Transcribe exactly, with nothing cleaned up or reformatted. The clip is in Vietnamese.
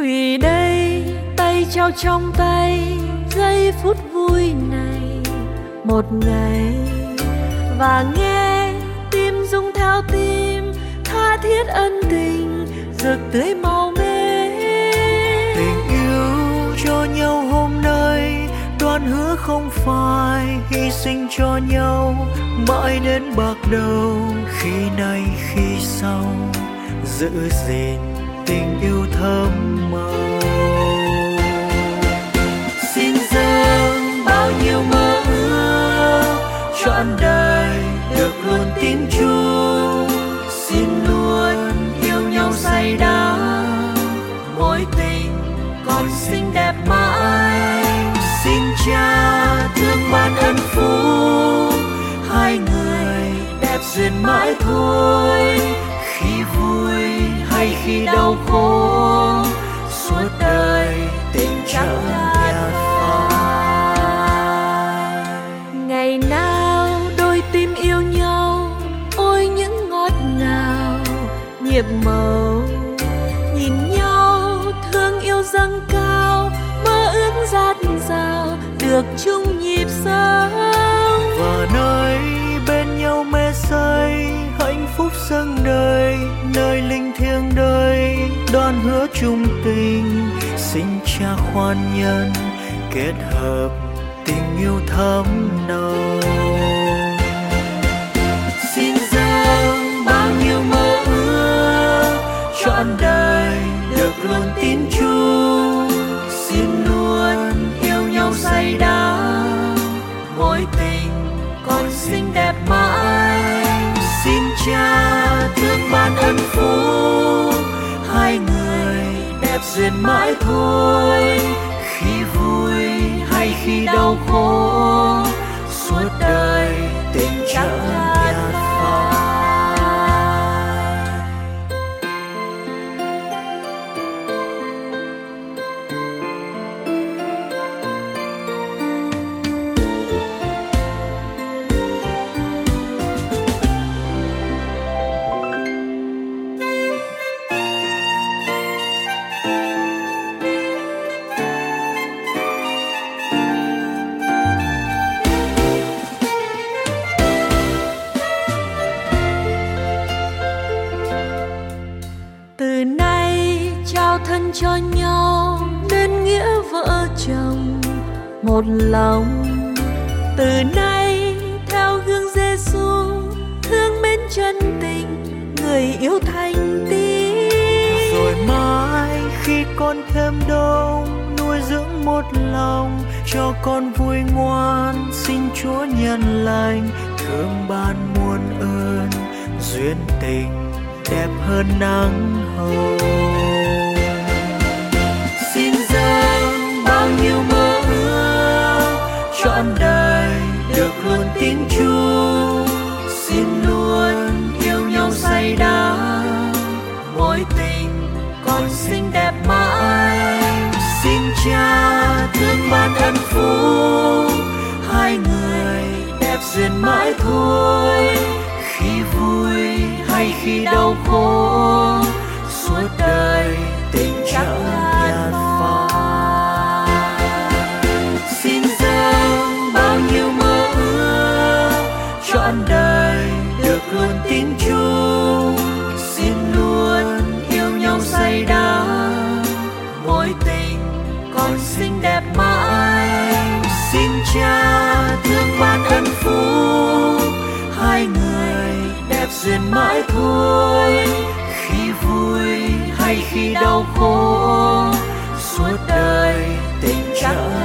Thủy đây, tay trao trong tay, giây phút vui này một ngày, và nghe tim rung theo tim, tha thiết ân tình rực tươi màu mê. Tình yêu cho nhau hôm nay, đoan hứa không phải hy sinh cho nhau mãi đến bạc đầu. Khi nay khi sau giữ gìn tình yêu thơm màu. Xin dâng bao nhiêu mơ ước trọn đời được luôn tin chung. Xin luôn yêu nhau say đắm, mối tình còn xinh đẹp mãi. Xin Cha thương ban ân phúc, hai người đẹp duyên mãi thôi. Khi vui hay khi đau khổ, suốt đời tình chẳng nhạt phai. Ngày nào đôi tim yêu nhau, ôi những ngọt ngào nhịp màu. Nhìn nhau thương yêu dâng cao, mơ ước dạt dào được chung nhịp sống. Và nơi bên nhau mê say, hạnh phúc dâng đời, nơi linh thiêng đời đoan hứa chung tình. Xin Cha khoan nhân kết hợp tình yêu thắm nồng. Xin dâng bao nhiêu mơ ước trọn đời được luôn tin chung. Xin luôn yêu nhau say đắm, mối tình còn xinh đẹp mãi. Xin Cha thương ban ân phúc, hai người đẹp duyên mãi thôi. Khi vui hay khi đau khổ, suốt đời tình chẳng nhạt phai. Từ nay trao thân cho nhau, nên nghĩa vợ chồng một lòng. Từ nay theo gương Giêsu, thương mến chân tình, người yêu thành tín. Rồi mãi khi con thêm đông, nuôi dưỡng một lòng, cho con vui ngoan. Xin Chúa nhân lành thương ban muôn ơn, duyên tình đẹp hơn nắng hồng. Xin dâng bao nhiêu mơ ước trọn đời được luôn tin chung. Xin luôn yêu nhau say đắm, mối tình còn xinh đẹp mãi. Xin Cha thương ban ân phúc, hai người đẹp duyên mãi thôi. Khi vui hay khi đau khổ, suốt đời tình chẳng nhạt phai. Xin dâng bao nhiêu mơ ước trọn đời được luôn tin chung. Xin luôn yêu nhau say đắm, mối tình còn xinh đẹp mãi. Xin Cha thương ban ân phúc, hai người đẹp duyên mãi thôi. Khi vui hay khi đau khổ, suốt đời tình chẳng